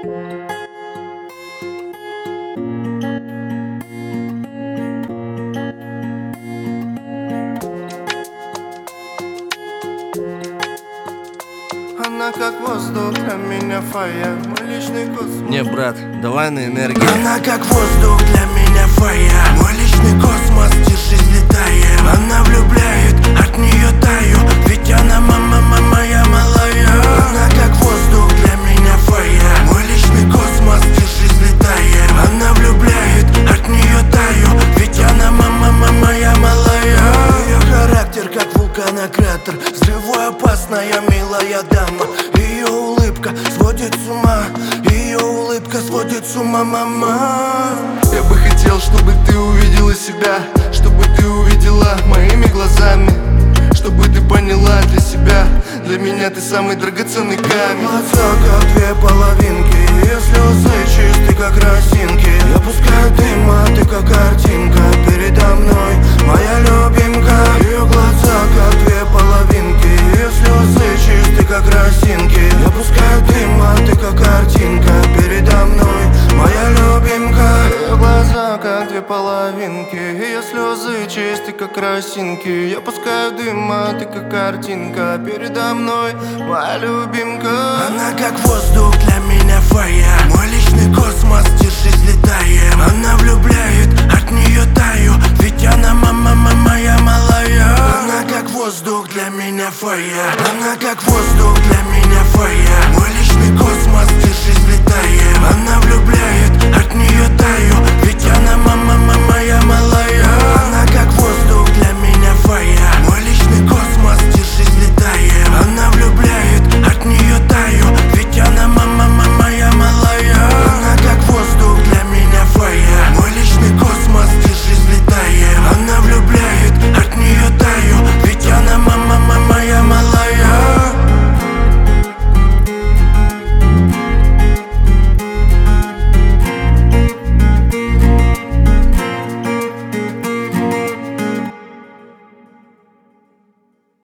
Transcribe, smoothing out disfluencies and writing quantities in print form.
Она как воздух, для меня фая, мой личный космос. Не, брат, давай на энергии. Она как воздух, для меня фая, мой личный космос, держись, летаем. Она влюбляет, от нее таю, ведь она мама моя малая. Она как воздух, для меня фая, мой личный космос, держись, летаем. Она влюбляет, от нее таю, ведь она мама моя малая. Ее характер как вулканократер, взрывоопасная милая дама. Ее улыбка сводит с ума, ее улыбка сводит с ума, мама. Я бы хотел, чтобы ты увидела себя, чтобы ты увидела моими глазами, чтобы ты поняла для себя, для меня ты самый драгоценный камень. Глаза как две половинки, ее слезы чисты как росинки. Я пускаю дым, а ты как картинка передо мной, моя любимка. Ее глаза как две половинки, ее слезы чисты как росинки. Я пускаю дым, а ты как картинка передо мной, моя любимка. Ее глаза как две половинки, ее слезы чисты как росинки. Я пускаю дым, а ты как картинка передо мной, моя любимка. Она как воздух, для меня фая, мой личный космос, держись, летаем. Она влюбляет, от нее таю, ведь она мама моя малая. Она как воздух, для меня фая, она как воздух, для меня